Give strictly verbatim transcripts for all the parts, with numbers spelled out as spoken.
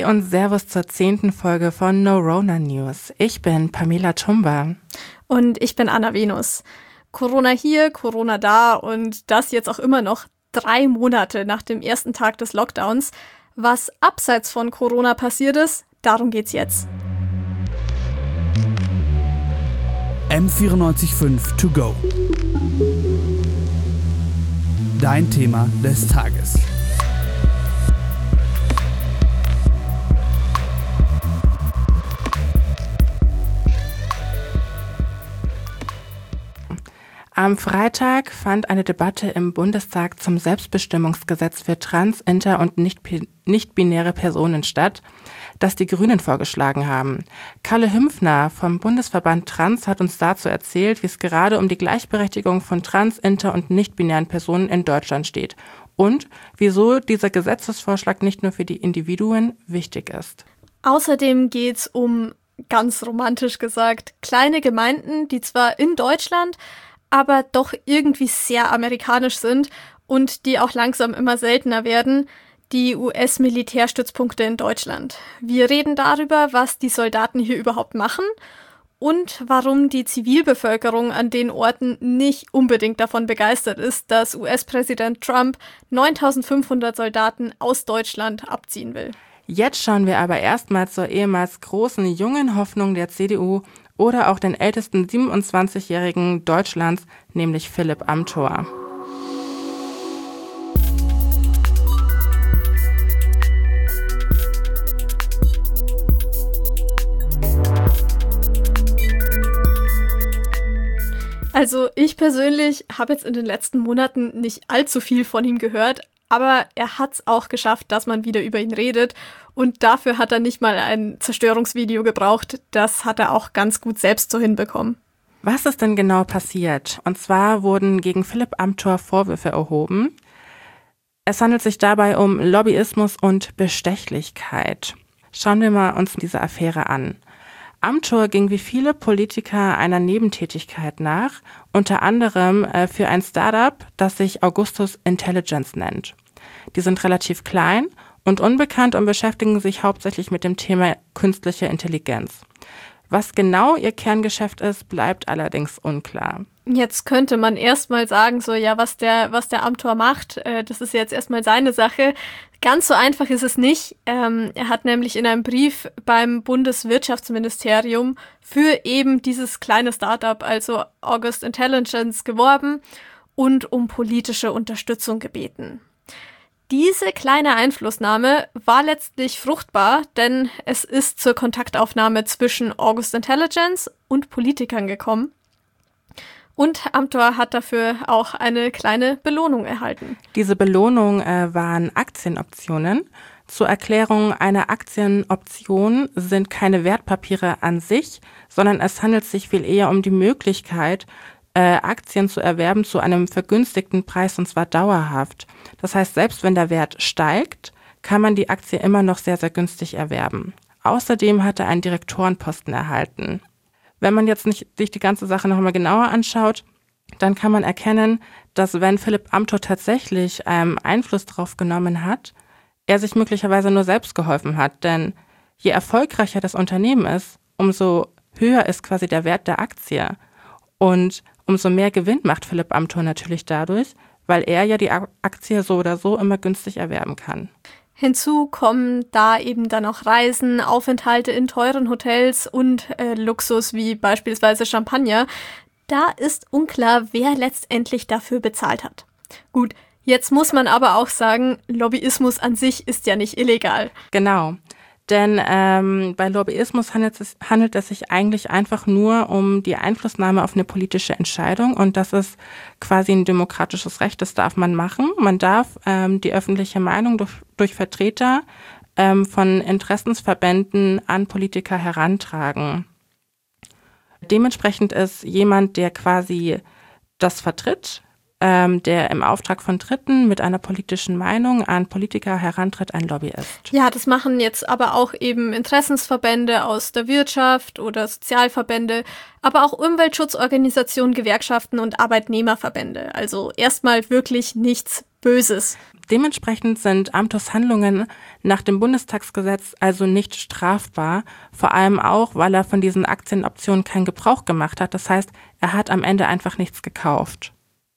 und Servus zur zehnten Folge von No Rona News. Ich bin Pamela Tumba. Und ich bin Anna Venus. Corona hier, Corona da und das jetzt auch immer noch drei Monate nach dem ersten Tag des Lockdowns. Was abseits von Corona passiert ist, darum geht's jetzt. M vierundneunzig Komma fünf to go. Dein Thema des Tages. Am Freitag fand eine Debatte im Bundestag zum Selbstbestimmungsgesetz für trans-, inter- und nicht-binäre Personen statt, das die Grünen vorgeschlagen haben. Kalle Hümpfner vom Bundesverband Trans hat uns dazu erzählt, wie es gerade um die Gleichberechtigung von trans-, inter- und nicht-binären Personen in Deutschland steht und wieso dieser Gesetzesvorschlag nicht nur für die Individuen wichtig ist. Außerdem geht's um, ganz romantisch gesagt, kleine Gemeinden, die zwar in Deutschland, aber doch irgendwie sehr amerikanisch sind und die auch langsam immer seltener werden, die U S-Militärstützpunkte in Deutschland. Wir reden darüber, was die Soldaten hier überhaupt machen und warum die Zivilbevölkerung an den Orten nicht unbedingt davon begeistert ist, dass U S-Präsident Trump neuntausendfünfhundert Soldaten aus Deutschland abziehen will. Jetzt schauen wir aber erstmal zur ehemals großen jungen Hoffnung der C D U oder auch den ältesten siebenundzwanzigjährigen Deutschlands, nämlich Philipp Amthor. Also ich persönlich habe jetzt in den letzten Monaten nicht allzu viel von ihm gehört, aber er hat es auch geschafft, dass man wieder über ihn redet. Und dafür hat er nicht mal ein Zerstörungsvideo gebraucht. Das hat er auch ganz gut selbst so hinbekommen. Was ist denn genau passiert? Und zwar wurden gegen Philipp Amthor Vorwürfe erhoben. Es handelt sich dabei um Lobbyismus und Bestechlichkeit. Schauen wir mal uns diese Affäre an. Amthor ging wie viele Politiker einer Nebentätigkeit nach, unter anderem äh, für ein Startup, das sich Augustus Intelligence nennt. Die sind relativ klein und unbekannt und beschäftigen sich hauptsächlich mit dem Thema künstliche Intelligenz. Was genau ihr Kerngeschäft ist, bleibt allerdings unklar. Jetzt könnte man erstmal sagen, so ja, was der, was der Amthor macht, äh, das ist jetzt erstmal seine Sache. Ganz so einfach ist es nicht. Ähm, er hat nämlich in einem Brief beim Bundeswirtschaftsministerium für eben dieses kleine Startup, also August Intelligence, geworben und um politische Unterstützung gebeten. Diese kleine Einflussnahme war letztlich fruchtbar, denn es ist zur Kontaktaufnahme zwischen August Intelligence und Politikern gekommen. Und Amthor hat dafür auch eine kleine Belohnung erhalten. Diese Belohnung äh, waren Aktienoptionen. Zur Erklärung, eine Aktienoption sind keine Wertpapiere an sich, sondern es handelt sich viel eher um die Möglichkeit, äh, Aktien zu erwerben zu einem vergünstigten Preis, und zwar dauerhaft. Das heißt, selbst wenn der Wert steigt, kann man die Aktie immer noch sehr, sehr günstig erwerben. Außerdem hat er einen Direktorenposten erhalten. Wenn man jetzt nicht sich die ganze Sache noch mal genauer anschaut, dann kann man erkennen, dass wenn Philipp Amthor tatsächlich ähm, Einfluss drauf genommen hat, er sich möglicherweise nur selbst geholfen hat. Denn je erfolgreicher das Unternehmen ist, umso höher ist quasi der Wert der Aktie. Und umso mehr Gewinn macht Philipp Amthor natürlich dadurch, weil er ja die Aktie so oder so immer günstig erwerben kann. Hinzu kommen da eben dann auch Reisen, Aufenthalte in teuren Hotels und äh, Luxus wie beispielsweise Champagner. Da ist unklar, wer letztendlich dafür bezahlt hat. Gut, jetzt muss man aber auch sagen, Lobbyismus an sich ist ja nicht illegal. Genau, denn ähm, bei Lobbyismus handelt es, handelt es sich eigentlich einfach nur um die Einflussnahme auf eine politische Entscheidung, und das ist quasi ein demokratisches Recht, das darf man machen. Man darf ähm, die öffentliche Meinung durch, durch Vertreter ähm, von Interessensverbänden an Politiker herantragen. Dementsprechend ist jemand, der quasi das vertritt, ähm, der im Auftrag von Dritten mit einer politischen Meinung an Politiker herantritt, ein Lobbyist. Ja, das machen jetzt aber auch eben Interessensverbände aus der Wirtschaft oder Sozialverbände, aber auch Umweltschutzorganisationen, Gewerkschaften und Arbeitnehmerverbände. Also erstmal wirklich nichts Böses. Dementsprechend sind Amthors Handlungen nach dem Bundestagsgesetz also nicht strafbar, vor allem auch, weil er von diesen Aktienoptionen keinen Gebrauch gemacht hat. Das heißt, er hat am Ende einfach nichts gekauft.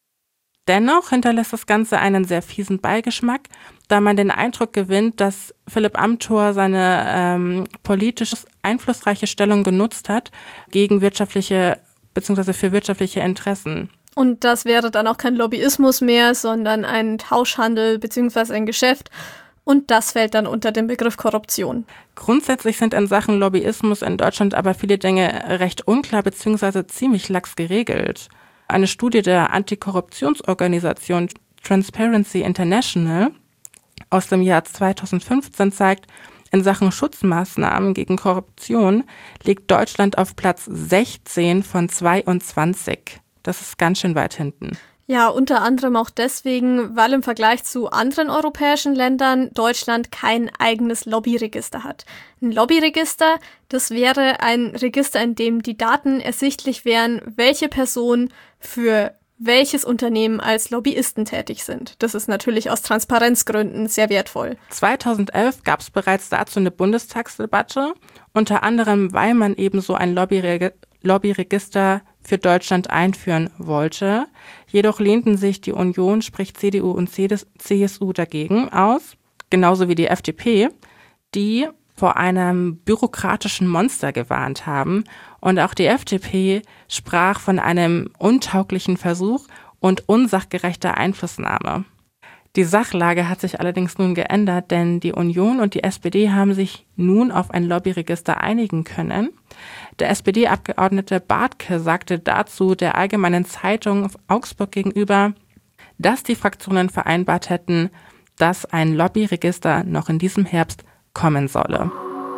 Dennoch hinterlässt das Ganze einen sehr fiesen Beigeschmack, da man den Eindruck gewinnt, dass Philipp Amthor seine ähm, politisch einflussreiche Stellung genutzt hat gegen wirtschaftliche bzw. für wirtschaftliche Interessen. Und das wäre dann auch kein Lobbyismus mehr, sondern ein Tauschhandel bzw. ein Geschäft. Und das fällt dann unter den Begriff Korruption. Grundsätzlich sind in Sachen Lobbyismus in Deutschland aber viele Dinge recht unklar bzw. ziemlich lax geregelt. Eine Studie der Antikorruptionsorganisation Transparency International aus dem Jahr zweitausendfünfzehn zeigt, in Sachen Schutzmaßnahmen gegen Korruption liegt Deutschland auf Platz sechzehn von zweiundzwanzig. Das ist ganz schön weit hinten. Ja, unter anderem auch deswegen, weil im Vergleich zu anderen europäischen Ländern Deutschland kein eigenes Lobbyregister hat. Ein Lobbyregister, das wäre ein Register, in dem die Daten ersichtlich wären, welche Personen für welches Unternehmen als Lobbyisten tätig sind. Das ist natürlich aus Transparenzgründen sehr wertvoll. zweitausendelf gab es bereits dazu eine Bundestagsdebatte, unter anderem, weil man eben so ein Lobbyre- Lobbyregister für Deutschland einführen wollte. Jedoch lehnten sich die Union, sprich C D U und C S U, dagegen aus, genauso wie die F D P, die vor einem bürokratischen Monster gewarnt haben. Und auch die F D P sprach von einem untauglichen Versuch und unsachgerechter Einflussnahme. Die Sachlage hat sich allerdings nun geändert, denn die Union und die S P D haben sich nun auf ein Lobbyregister einigen können. Der S P D-Abgeordnete Bartke sagte dazu der Allgemeinen Zeitung Augsburg gegenüber, dass die Fraktionen vereinbart hätten, dass ein Lobbyregister noch in diesem Herbst kommen solle.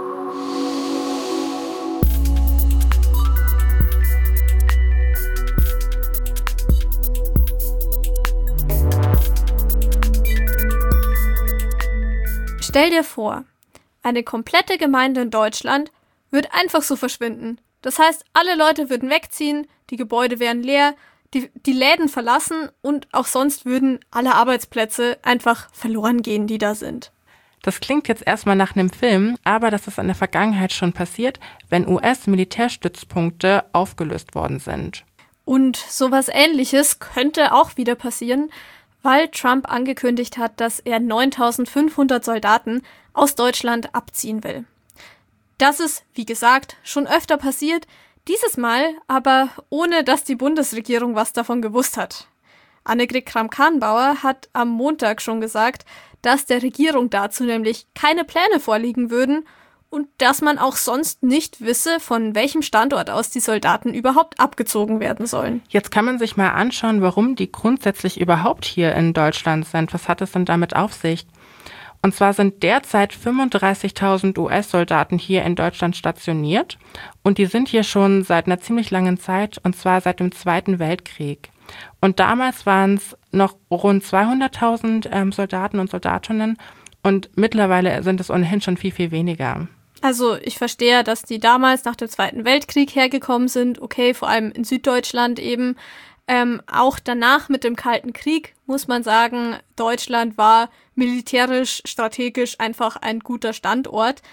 Stell dir vor, eine komplette Gemeinde in Deutschland wird einfach so verschwinden. Das heißt, alle Leute würden wegziehen, die Gebäude wären leer, die, die Läden verlassen und auch sonst würden alle Arbeitsplätze einfach verloren gehen, die da sind. Das klingt jetzt erstmal nach einem Film, aber das ist in der Vergangenheit schon passiert, wenn U S-Militärstützpunkte aufgelöst worden sind. Und sowas Ähnliches könnte auch wieder passieren, weil Trump angekündigt hat, dass er neuntausendfünfhundert Soldaten aus Deutschland abziehen will. Das ist, wie gesagt, schon öfter passiert, dieses Mal aber ohne, dass die Bundesregierung was davon gewusst hat. Annegret Kramp-Karrenbauer hat am Montag schon gesagt, dass der Regierung dazu nämlich keine Pläne vorliegen würden und dass man auch sonst nicht wisse, von welchem Standort aus die Soldaten überhaupt abgezogen werden sollen. Jetzt kann man sich mal anschauen, warum die grundsätzlich überhaupt hier in Deutschland sind. Was hat es denn damit auf sich? Und zwar sind derzeit fünfunddreißigtausend U S-Soldaten hier in Deutschland stationiert und die sind hier schon seit einer ziemlich langen Zeit, und zwar seit dem Zweiten Weltkrieg. Und damals waren es noch rund zweihunderttausend ähm, Soldaten und Soldatinnen und mittlerweile sind es ohnehin schon viel, viel weniger. Also ich verstehe, dass die damals nach dem Zweiten Weltkrieg hergekommen sind, okay, vor allem in Süddeutschland eben. Ähm, auch danach mit dem Kalten Krieg, muss man sagen, Deutschland war militärisch, strategisch einfach ein guter Standort.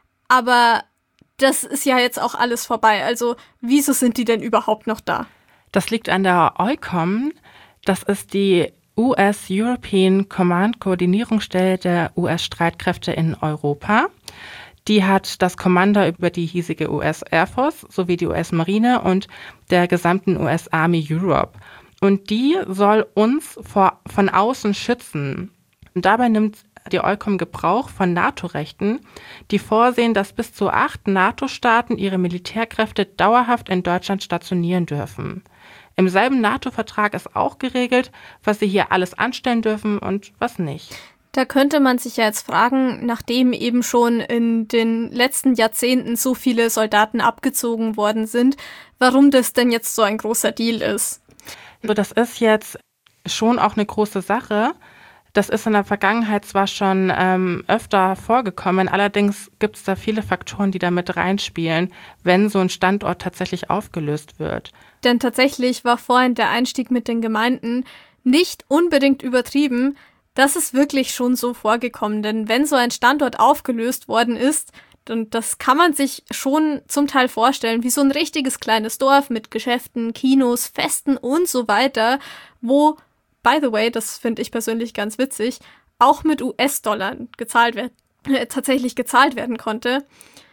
Aber das ist ja jetzt auch alles vorbei. Also wieso sind die denn überhaupt noch da? Das liegt an der EUCOM. Das ist die U S European Command Koordinierungsstelle der U S-Streitkräfte in Europa. Die hat das Kommando über die hiesige U S Air Force sowie die U S-Marine und der gesamten U S Army Europe. Und die soll uns vor, von außen schützen. Und dabei nimmt die EUCOM Gebrauch von NATO-Rechten, die vorsehen, dass bis zu acht NATO-Staaten ihre Militärkräfte dauerhaft in Deutschland stationieren dürfen. Im selben NATO-Vertrag ist auch geregelt, was sie hier alles anstellen dürfen und was nicht. Da könnte man sich ja jetzt fragen, nachdem eben schon in den letzten Jahrzehnten so viele Soldaten abgezogen worden sind, warum das denn jetzt so ein großer Deal ist. Also das ist jetzt schon auch eine große Sache. Das ist in der Vergangenheit zwar schon ähm, öfter vorgekommen, allerdings gibt es da viele Faktoren, die da mit reinspielen, wenn so ein Standort tatsächlich aufgelöst wird. Denn tatsächlich war vorhin der Einstieg mit den Gemeinden nicht unbedingt übertrieben, Das ist wirklich schon so vorgekommen, denn wenn so ein Standort aufgelöst worden ist, und das kann man sich schon zum Teil vorstellen, wie so ein richtiges kleines Dorf mit Geschäften, Kinos, Festen und so weiter, wo, by the way, das finde ich persönlich ganz witzig, auch mit U S-Dollar gezahlt wird, äh, tatsächlich gezahlt werden konnte.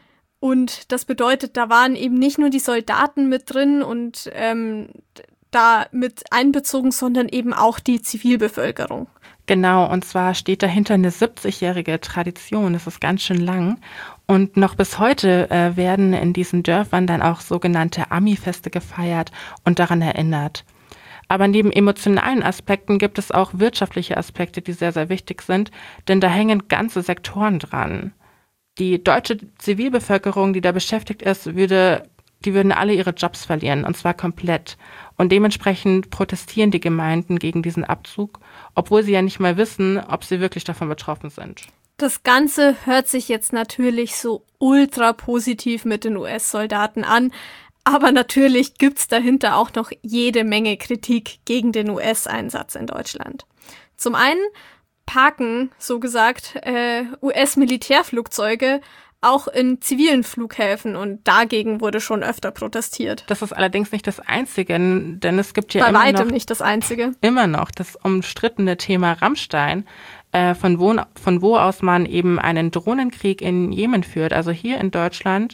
Und das bedeutet, da waren eben nicht nur die Soldaten mit drin und ähm, da mit einbezogen, sondern eben auch die Zivilbevölkerung. Genau, und zwar steht dahinter eine siebzigjährige Tradition, das ist ganz schön lang. Und noch bis heute äh, werden in diesen Dörfern dann auch sogenannte Ami-Feste gefeiert und daran erinnert. Aber neben emotionalen Aspekten gibt es auch wirtschaftliche Aspekte, die sehr, sehr wichtig sind, denn da hängen ganze Sektoren dran. Die deutsche Zivilbevölkerung, die da beschäftigt ist, würde, die würden alle ihre Jobs verlieren, und zwar komplett. Und dementsprechend protestieren die Gemeinden gegen diesen Abzug, obwohl sie ja nicht mal wissen, ob sie wirklich davon betroffen sind. Das Ganze hört sich jetzt natürlich so ultra positiv mit den U S-Soldaten an, aber natürlich gibt's dahinter auch noch jede Menge Kritik gegen den U S-Einsatz in Deutschland. Zum einen parken, so gesagt, äh, U S-Militärflugzeuge auch in zivilen Flughäfen und dagegen wurde schon öfter protestiert. Das ist allerdings nicht das Einzige, denn es gibt ja Bei immer weitem noch, nicht das Einzige. immer noch das umstrittene Thema Rammstein, äh, von, wo, von wo aus man eben einen Drohnenkrieg in Jemen führt. Also hier in Deutschland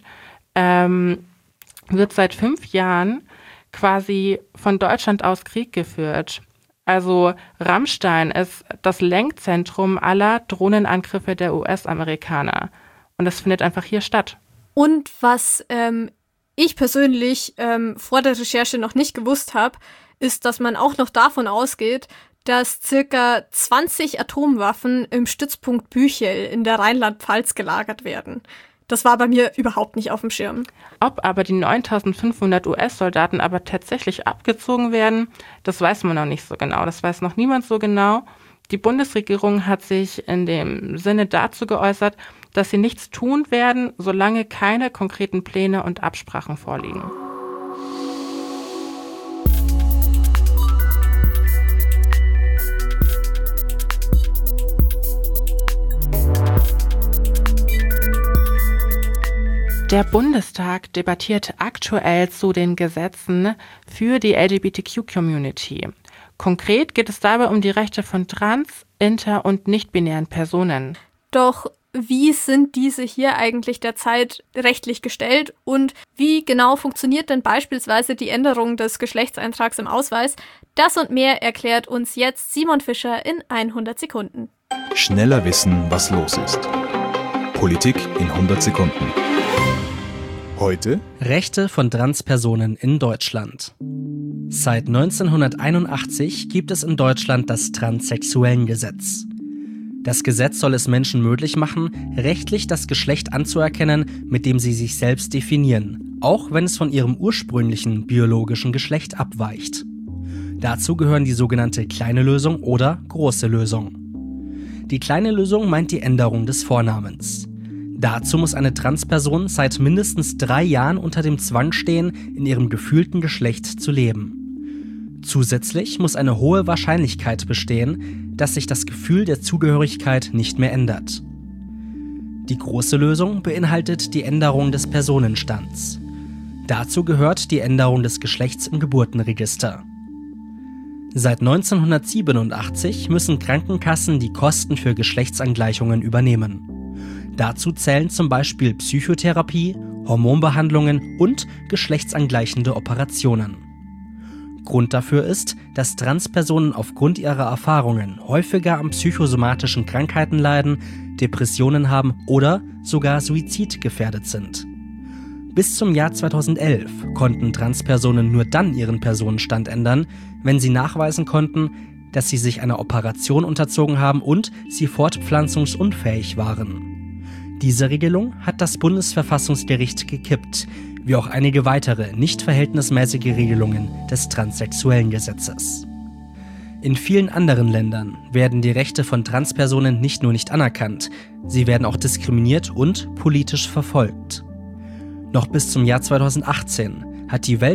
ähm, wird seit fünf Jahren quasi von Deutschland aus Krieg geführt. Also Rammstein ist das Lenkzentrum aller Drohnenangriffe der U S-Amerikaner. Und das findet einfach hier statt. Und was ähm, ich persönlich ähm, vor der Recherche noch nicht gewusst habe, ist, dass man auch noch davon ausgeht, dass circa zwanzig Atomwaffen im Stützpunkt Büchel in der Rheinland-Pfalz gelagert werden. Das war bei mir überhaupt nicht auf dem Schirm. Ob aber die neuntausendfünfhundert U S-Soldaten aber tatsächlich abgezogen werden, das weiß man noch nicht so genau. Das weiß noch niemand so genau. Die Bundesregierung hat sich in dem Sinne dazu geäußert, dass sie nichts tun werden, solange keine konkreten Pläne und Absprachen vorliegen. Der Bundestag debattiert aktuell zu den Gesetzen für die L G B T Q-Community. Konkret geht es dabei um die Rechte von trans-, inter- und nicht-binären Personen. Doch wie sind diese hier eigentlich derzeit rechtlich gestellt und wie genau funktioniert denn beispielsweise die Änderung des Geschlechtseintrags im Ausweis? Das und mehr erklärt uns jetzt Simon Fischer in hundert Sekunden. Schneller wissen, was los ist. Politik in hundert Sekunden. Heute Rechte von Transpersonen in Deutschland. Seit neunzehnhunderteinundachtzig gibt es in Deutschland das Transsexuellengesetz. Das Gesetz soll es Menschen möglich machen, rechtlich das Geschlecht anzuerkennen, mit dem sie sich selbst definieren, auch wenn es von ihrem ursprünglichen biologischen Geschlecht abweicht. Dazu gehören die sogenannte kleine Lösung oder große Lösung. Die kleine Lösung meint die Änderung des Vornamens. Dazu muss eine Transperson seit mindestens drei Jahren unter dem Zwang stehen, in ihrem gefühlten Geschlecht zu leben. Zusätzlich muss eine hohe Wahrscheinlichkeit bestehen, dass sich das Gefühl der Zugehörigkeit nicht mehr ändert. Die große Lösung beinhaltet die Änderung des Personenstands. Dazu gehört die Änderung des Geschlechts im Geburtenregister. Seit neunzehnhundertsiebenundachtzig müssen Krankenkassen die Kosten für Geschlechtsangleichungen übernehmen. Dazu zählen zum Beispiel Psychotherapie, Hormonbehandlungen und geschlechtsangleichende Operationen. Grund dafür ist, dass Transpersonen aufgrund ihrer Erfahrungen häufiger an psychosomatischen Krankheiten leiden, Depressionen haben oder sogar suizidgefährdet sind. Bis zum Jahr zweitausendelf konnten Transpersonen nur dann ihren Personenstand ändern, wenn sie nachweisen konnten, dass sie sich einer Operation unterzogen haben und sie fortpflanzungsunfähig waren. Diese Regelung hat das Bundesverfassungsgericht gekippt, wie auch einige weitere nicht verhältnismäßige Regelungen des Transsexuellengesetzes. In vielen anderen Ländern werden die Rechte von Transpersonen nicht nur nicht anerkannt, sie werden auch diskriminiert und politisch verfolgt. Noch bis zum Jahr zweitausendachtzehn hat die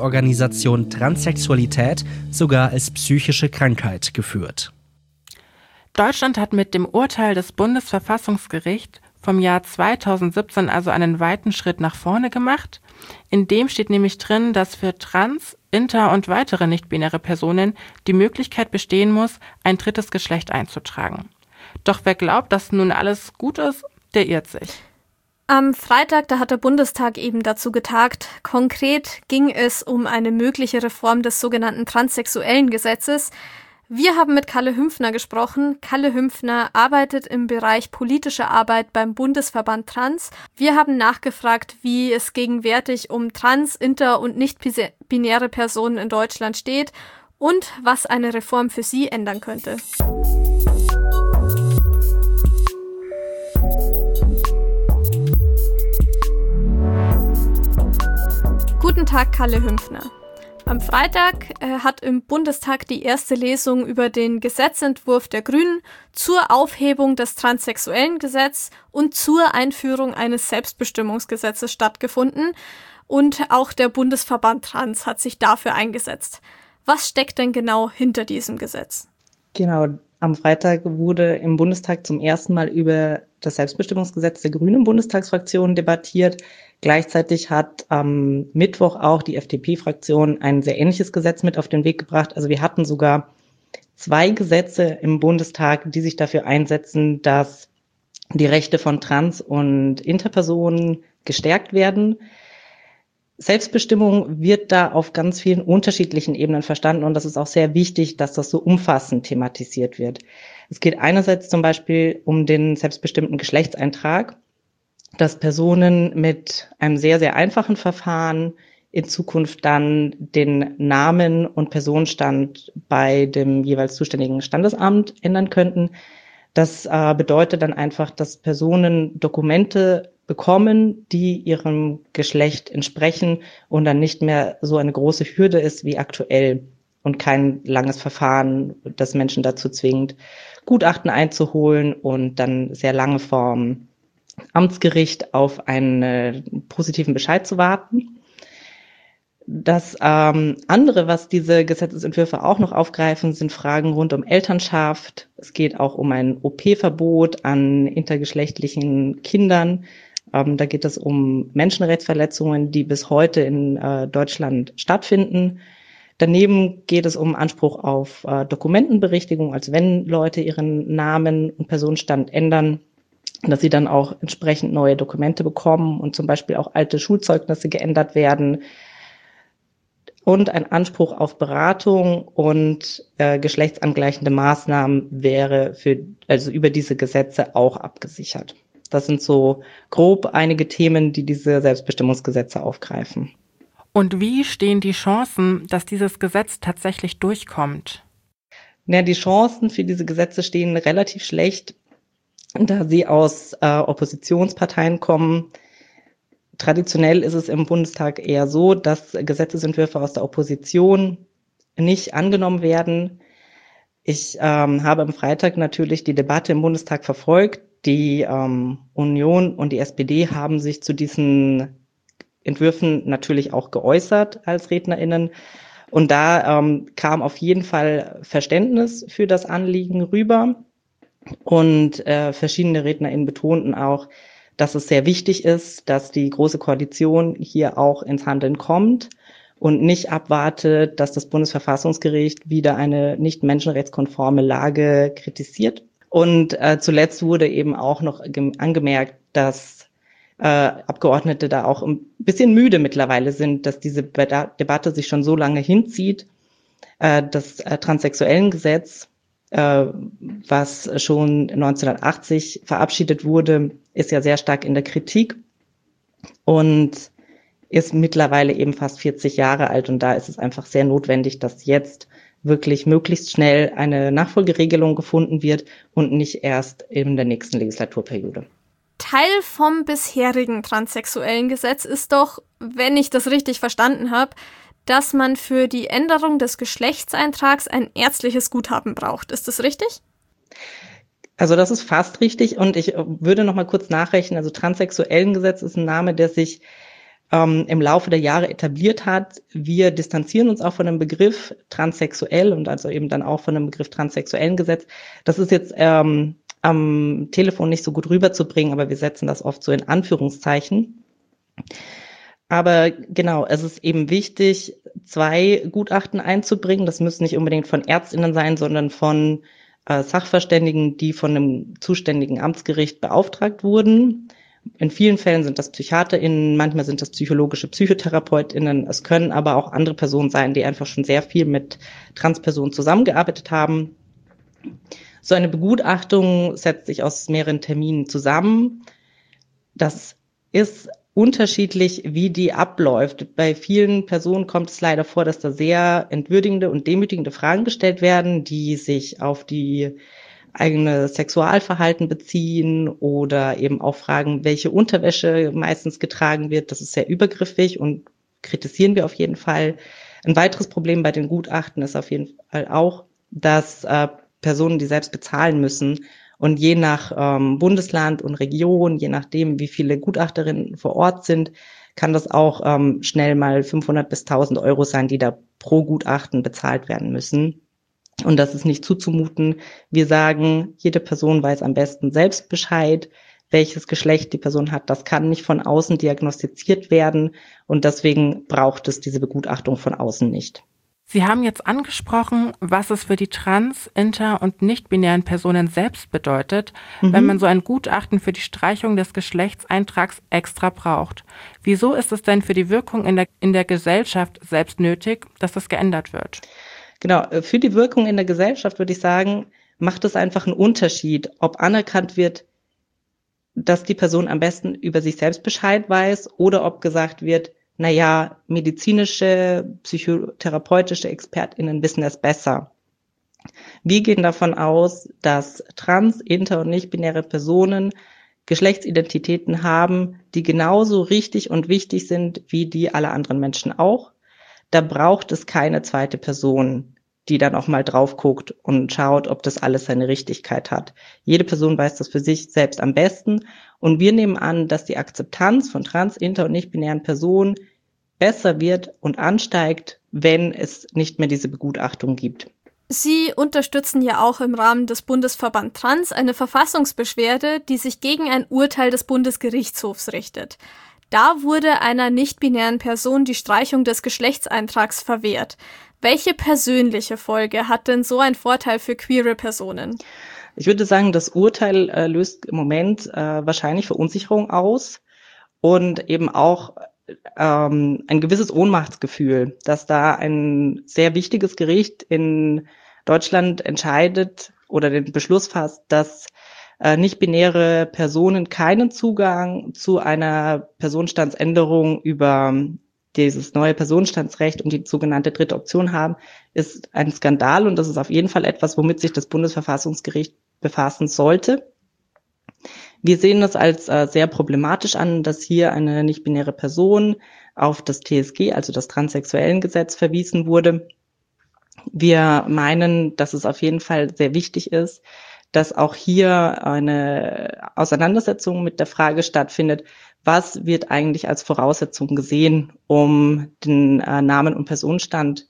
Weltgesundheitsorganisation Transsexualität sogar als psychische Krankheit geführt. Deutschland hat mit dem Urteil des Bundesverfassungsgerichts vom Jahr zweitausendsiebzehn also einen weiten Schritt nach vorne gemacht. In dem steht nämlich drin, dass für trans-, inter- und weitere nicht-binäre Personen die Möglichkeit bestehen muss, ein drittes Geschlecht einzutragen. Doch wer glaubt, dass nun alles gut ist, der irrt sich. Am Freitag, da hat der Bundestag eben dazu getagt. Konkret ging es um eine mögliche Reform des sogenannten transsexuellen Gesetzes. Wir haben mit Kalle Hümpfner gesprochen. Kalle Hümpfner arbeitet im Bereich politische Arbeit beim Bundesverband Trans. Wir haben nachgefragt, wie es gegenwärtig um trans-, inter- und nicht-binäre Personen in Deutschland steht und was eine Reform für sie ändern könnte. Guten Tag, Kalle Hümpfner. Am Freitag äh, hat im Bundestag die erste Lesung über den Gesetzentwurf der Grünen zur Aufhebung des transsexuellen Gesetzes und zur Einführung eines Selbstbestimmungsgesetzes stattgefunden. Und auch der Bundesverband Trans hat sich dafür eingesetzt. Was steckt denn genau hinter diesem Gesetz? Genau, am Freitag wurde im Bundestag zum ersten Mal über das Selbstbestimmungsgesetz der Grünen Bundestagsfraktion debattiert. Gleichzeitig hat am Mittwoch auch die F D P-Fraktion ein sehr ähnliches Gesetz mit auf den Weg gebracht. Also wir hatten sogar zwei Gesetze im Bundestag, die sich dafür einsetzen, dass die Rechte von Trans- und Interpersonen gestärkt werden. Selbstbestimmung wird da auf ganz vielen unterschiedlichen Ebenen verstanden und das ist auch sehr wichtig, dass das so umfassend thematisiert wird. Es geht einerseits zum Beispiel um den selbstbestimmten Geschlechtseintrag, dass Personen mit einem sehr, sehr einfachen Verfahren in Zukunft dann den Namen und Personenstand bei dem jeweils zuständigen Standesamt ändern könnten. Das äh, bedeutet dann einfach, dass Personen Dokumente bekommen, die ihrem Geschlecht entsprechen und dann nicht mehr so eine große Hürde ist wie aktuell und kein langes Verfahren, das Menschen dazu zwingt, Gutachten einzuholen und dann sehr lange vorm Amtsgericht auf einen äh, positiven Bescheid zu warten. Das ähm, andere, was diese Gesetzesentwürfe auch noch aufgreifen, sind Fragen rund um Elternschaft. Es geht auch um ein O P-Verbot an intergeschlechtlichen Kindern. Ähm, da geht es um Menschenrechtsverletzungen, die bis heute in äh, Deutschland stattfinden. Daneben geht es um Anspruch auf äh, Dokumentenberichtigung, als wenn Leute ihren Namen und Personenstand ändern, dass sie dann auch entsprechend neue Dokumente bekommen und zum Beispiel auch alte Schulzeugnisse geändert werden. Und ein Anspruch auf Beratung und äh, geschlechtsangleichende Maßnahmen wäre für, also über diese Gesetze auch abgesichert. Das sind so grob einige Themen, die diese Selbstbestimmungsgesetze aufgreifen. Und wie stehen die Chancen, dass dieses Gesetz tatsächlich durchkommt? Ja, die Chancen für diese Gesetze stehen relativ schlecht, da sie aus äh, Oppositionsparteien kommen. Traditionell ist es im Bundestag eher so, dass Gesetzesentwürfe aus der Opposition nicht angenommen werden. Ich ähm, habe am Freitag natürlich die Debatte im Bundestag verfolgt. Die ähm, Union und die S P D haben sich zu diesen Entwürfen natürlich auch geäußert als RednerInnen. Und da ähm, kam auf jeden Fall Verständnis für das Anliegen rüber. Und äh, verschiedene RednerInnen betonten auch, dass es sehr wichtig ist, dass die Große Koalition hier auch ins Handeln kommt und nicht abwartet, dass das Bundesverfassungsgericht wieder eine nicht menschenrechtskonforme Lage kritisiert. Und äh, zuletzt wurde eben auch noch angemerkt, dass äh, Abgeordnete da auch ein bisschen müde mittlerweile sind, dass diese Be- Debatte sich schon so lange hinzieht. Äh, das äh, Transsexuellengesetz, äh, was schon neunzehnhundertachtzig verabschiedet wurde, ist ja sehr stark in der Kritik und ist mittlerweile eben fast vierzig Jahre alt. Und da ist es einfach sehr notwendig, dass jetzt wirklich möglichst schnell eine Nachfolgeregelung gefunden wird und nicht erst in der nächsten Legislaturperiode. Teil vom bisherigen transsexuellen Gesetz ist doch, wenn ich das richtig verstanden habe, dass man für die Änderung des Geschlechtseintrags ein ärztliches Gutachten braucht. Ist das richtig? Also das ist fast richtig und ich würde noch mal kurz nachrechnen. Also Transsexuellengesetz ist ein Name, der sich ähm, im Laufe der Jahre etabliert hat. Wir distanzieren uns auch von dem Begriff transsexuell und also eben dann auch von dem Begriff transsexuellen Gesetz. Das ist jetzt ähm, am Telefon nicht so gut rüberzubringen, aber wir setzen das oft so in Anführungszeichen. Aber genau, es ist eben wichtig, zwei Gutachten einzubringen. Das müssen nicht unbedingt von ÄrztInnen sein, sondern von äh, Sachverständigen, die von einem zuständigen Amtsgericht beauftragt wurden. In vielen Fällen sind das PsychiaterInnen, manchmal sind das psychologische PsychotherapeutInnen. Es können aber auch andere Personen sein, die einfach schon sehr viel mit Transpersonen zusammengearbeitet haben. So eine Begutachtung setzt sich aus mehreren Terminen zusammen. Das ist unterschiedlich, wie die abläuft. Bei vielen Personen kommt es leider vor, dass da sehr entwürdigende und demütigende Fragen gestellt werden, die sich auf die eigene Sexualverhalten beziehen oder eben auch fragen, welche Unterwäsche meistens getragen wird. Das ist sehr übergriffig und kritisieren wir auf jeden Fall. Ein weiteres Problem bei den Gutachten ist auf jeden Fall auch, dass äh, Personen, die selbst bezahlen müssen, und je nach ähm, Bundesland und Region, je nachdem, wie viele Gutachterinnen vor Ort sind, kann das auch ähm, schnell mal fünfhundert bis tausend Euro sein, die da pro Gutachten bezahlt werden müssen. Und das ist nicht zuzumuten. Wir sagen, jede Person weiß am besten selbst Bescheid, welches Geschlecht die Person hat. Das kann nicht von außen diagnostiziert werden. Und deswegen braucht es diese Begutachtung von außen nicht. Sie haben jetzt angesprochen, was es für die trans-, inter- und nicht-binären Personen selbst bedeutet, mhm. wenn man so ein Gutachten für die Streichung des Geschlechtseintrags extra braucht. Wieso ist es denn für die Wirkung in der, in der Gesellschaft selbst nötig, dass das geändert wird? Genau, für die Wirkung in der Gesellschaft würde ich sagen, macht es einfach einen Unterschied, ob anerkannt wird, dass die Person am besten über sich selbst Bescheid weiß oder ob gesagt wird, naja, medizinische, psychotherapeutische ExpertInnen wissen es besser. Wir gehen davon aus, dass trans-, inter- und nicht-binäre Personen Geschlechtsidentitäten haben, die genauso richtig und wichtig sind wie die aller anderen Menschen auch. Da braucht es keine zweite Person, die dann auch mal drauf guckt und schaut, ob das alles seine Richtigkeit hat. Jede Person weiß das für sich selbst am besten. Und wir nehmen an, dass die Akzeptanz von trans-, inter- und nicht-binären Personen besser wird und ansteigt, wenn es nicht mehr diese Begutachtung gibt. Sie unterstützen ja auch im Rahmen des Bundesverband Trans eine Verfassungsbeschwerde, die sich gegen ein Urteil des Bundesgerichtshofs richtet. Da wurde einer nicht-binären Person die Streichung des Geschlechtseintrags verwehrt. Welche persönliche Folge hat denn so ein Vorteil für queere Personen? Ich würde sagen, das Urteil äh, löst im Moment äh, wahrscheinlich Verunsicherung aus und eben auch ähm, ein gewisses Ohnmachtsgefühl, dass da ein sehr wichtiges Gericht in Deutschland entscheidet oder den Beschluss fasst, dass äh, nicht-binäre Personen keinen Zugang zu einer Personenstandsänderung über dieses neue Personenstandsrecht und die sogenannte dritte Option haben, ist ein Skandal und das ist auf jeden Fall etwas, womit sich das Bundesverfassungsgericht befassen sollte. Wir sehen das als äh, sehr problematisch an, dass hier eine nicht-binäre Person auf das T S G, also das Transsexuellengesetz, verwiesen wurde. Wir meinen, dass es auf jeden Fall sehr wichtig ist, dass auch hier eine Auseinandersetzung mit der Frage stattfindet, was wird eigentlich als Voraussetzung gesehen, um den äh, Namen- und Personenstand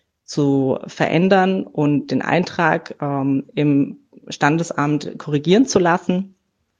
zu verändern und den Eintrag ähm, im Standesamt korrigieren zu lassen.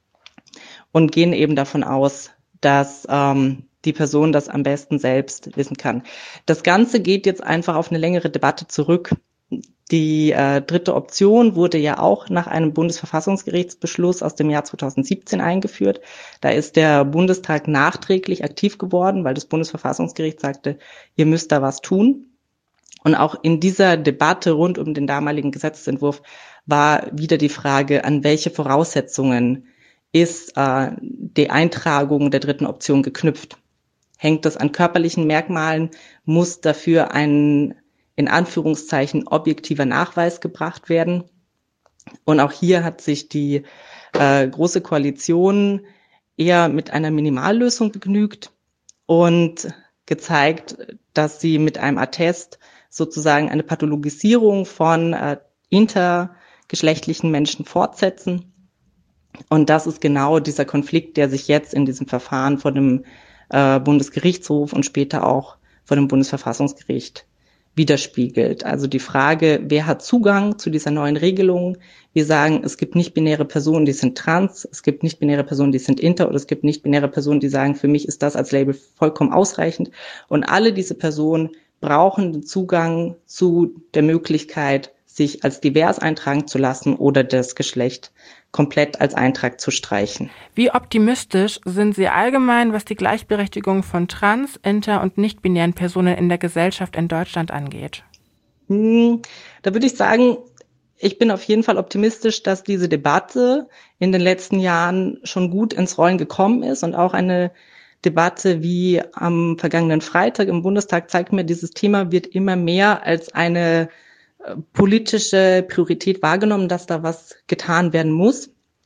Und gehen eben davon aus, dass ähm, die Person das am besten selbst wissen kann. Das Ganze geht jetzt einfach auf eine längere Debatte zurück. Die äh, dritte Option wurde ja auch nach einem Bundesverfassungsgerichtsbeschluss aus dem Jahr zweitausendsiebzehn eingeführt. Da ist der Bundestag nachträglich aktiv geworden, weil das Bundesverfassungsgericht sagte, ihr müsst da was tun. Und auch in dieser Debatte rund um den damaligen Gesetzentwurf war wieder die Frage, an welche Voraussetzungen ist äh, die Eintragung der dritten Option geknüpft. Hängt das an körperlichen Merkmalen? Muss dafür ein, in Anführungszeichen, objektiver Nachweis gebracht werden? Und auch hier hat sich die äh, Große Koalition eher mit einer Minimallösung begnügt und gezeigt, dass sie mit einem Attest sozusagen eine Pathologisierung von äh, intergeschlechtlichen Menschen fortsetzen. Und das ist genau dieser Konflikt, der sich jetzt in diesem Verfahren vor dem äh, Bundesgerichtshof und später auch vor dem Bundesverfassungsgericht widerspiegelt. Also die Frage, wer hat Zugang zu dieser neuen Regelung? Wir sagen, es gibt nicht-binäre Personen, die sind trans, es gibt nicht-binäre Personen, die sind inter, oder es gibt nicht-binäre Personen, die sagen, für mich ist das als Label vollkommen ausreichend. Und alle diese Personen brauchen den Zugang zu der Möglichkeit, sich als divers eintragen zu lassen oder das Geschlecht komplett als Eintrag zu streichen. Wie optimistisch sind Sie allgemein, was die Gleichberechtigung von trans-, inter- und nicht-binären Personen in der Gesellschaft in Deutschland angeht? Hm, da würde ich sagen, ich bin auf jeden Fall optimistisch, dass diese Debatte in den letzten Jahren schon gut ins Rollen gekommen ist, und auch eine Debatte wie am vergangenen Freitag im Bundestag zeigt mir, dieses Thema wird immer mehr als eine politische Priorität wahrgenommen, dass da was getan werden muss.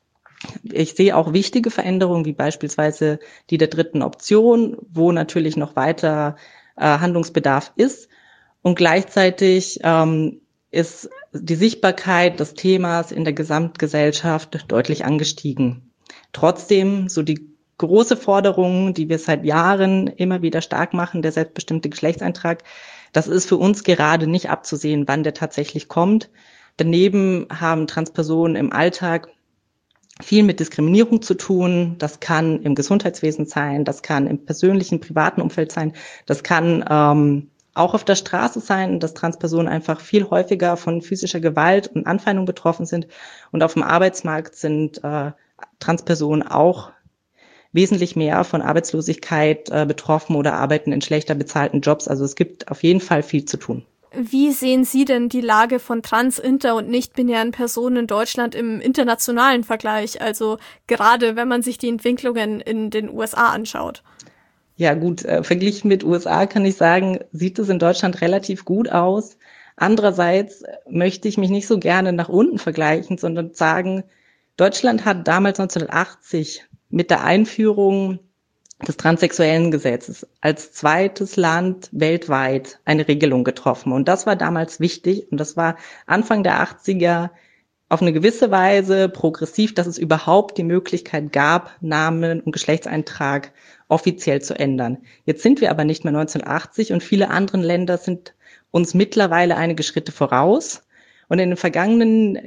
Ich sehe auch wichtige Veränderungen, wie beispielsweise die der dritten Option, wo natürlich noch weiter äh, Handlungsbedarf ist. Und gleichzeitig ähm, ist die Sichtbarkeit des Themas in der Gesamtgesellschaft deutlich angestiegen. Trotzdem, so die große Forderung, die wir seit Jahren immer wieder stark machen, der selbstbestimmte Geschlechtseintrag, das ist für uns gerade nicht abzusehen, wann der tatsächlich kommt. Daneben haben Transpersonen im Alltag viel mit Diskriminierung zu tun. Das kann im Gesundheitswesen sein, das kann im persönlichen, privaten Umfeld sein, das kann ähm, auch auf der Straße sein, dass Transpersonen einfach viel häufiger von physischer Gewalt und Anfeindung betroffen sind. Und auf dem Arbeitsmarkt sind äh, Transpersonen auch wesentlich mehr von Arbeitslosigkeit äh, betroffen oder arbeiten in schlechter bezahlten Jobs. Also es gibt auf jeden Fall viel zu tun. Wie sehen Sie denn die Lage von trans-, inter- und nicht-binären Personen in Deutschland im internationalen Vergleich? Also gerade wenn man sich die Entwicklungen in den U S A anschaut. Ja gut, äh, verglichen mit U S A kann ich sagen, sieht es in Deutschland relativ gut aus. Andererseits möchte ich mich nicht so gerne nach unten vergleichen, sondern sagen, Deutschland hat damals neunzehnhundertachtzig mit der Einführung des transsexuellen Gesetzes als zweites Land weltweit eine Regelung getroffen. Und das war damals wichtig. Und das war Anfang der achtziger auf eine gewisse Weise progressiv, dass es überhaupt die Möglichkeit gab, Namen und Geschlechtseintrag offiziell zu ändern. Jetzt sind wir aber nicht mehr neunzehnhundertachtzig und viele andere Länder sind uns mittlerweile einige Schritte voraus. Und in den vergangenen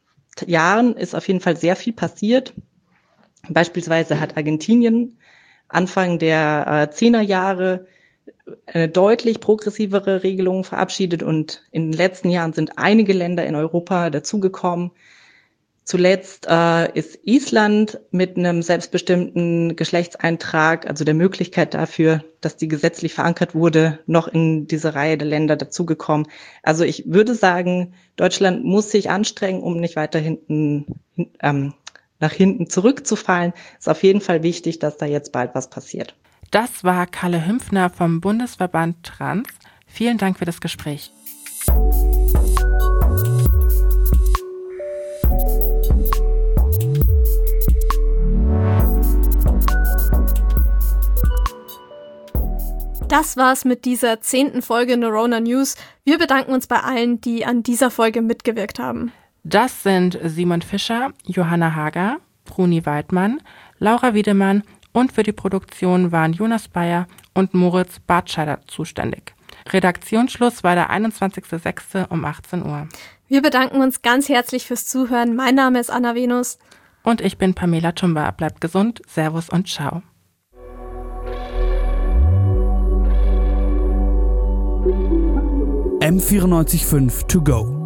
Jahren ist auf jeden Fall sehr viel passiert. Beispielsweise hat Argentinien Anfang der Zehnerjahre eine deutlich progressivere Regelung verabschiedet und in den letzten Jahren sind einige Länder in Europa dazugekommen. Zuletzt äh, ist Island mit einem selbstbestimmten Geschlechtseintrag, also der Möglichkeit dafür, dass die gesetzlich verankert wurde, noch in diese Reihe der Länder dazugekommen. Also ich würde sagen, Deutschland muss sich anstrengen, um nicht weiter hinten ähm, nach hinten zurückzufallen. Es ist auf jeden Fall wichtig, dass da jetzt bald was passiert. Das war Kalle Hümpfner vom Bundesverband Trans. Vielen Dank für das Gespräch. Das war's mit dieser zehnten Folge Neurona News. Wir bedanken uns bei allen, die an dieser Folge mitgewirkt haben. Das sind Simon Fischer, Johanna Hager, Bruni Weidmann, Laura Wiedemann und für die Produktion waren Jonas Bayer und Moritz Bartscheider zuständig. Redaktionsschluss war der einundzwanzigster sechster um achtzehn Uhr. Wir bedanken uns ganz herzlich fürs Zuhören. Mein Name ist Anna Venus. Und ich bin Pamela Tumba. Bleibt gesund, Servus und Ciao. M vierundneunzig Komma fünf to go.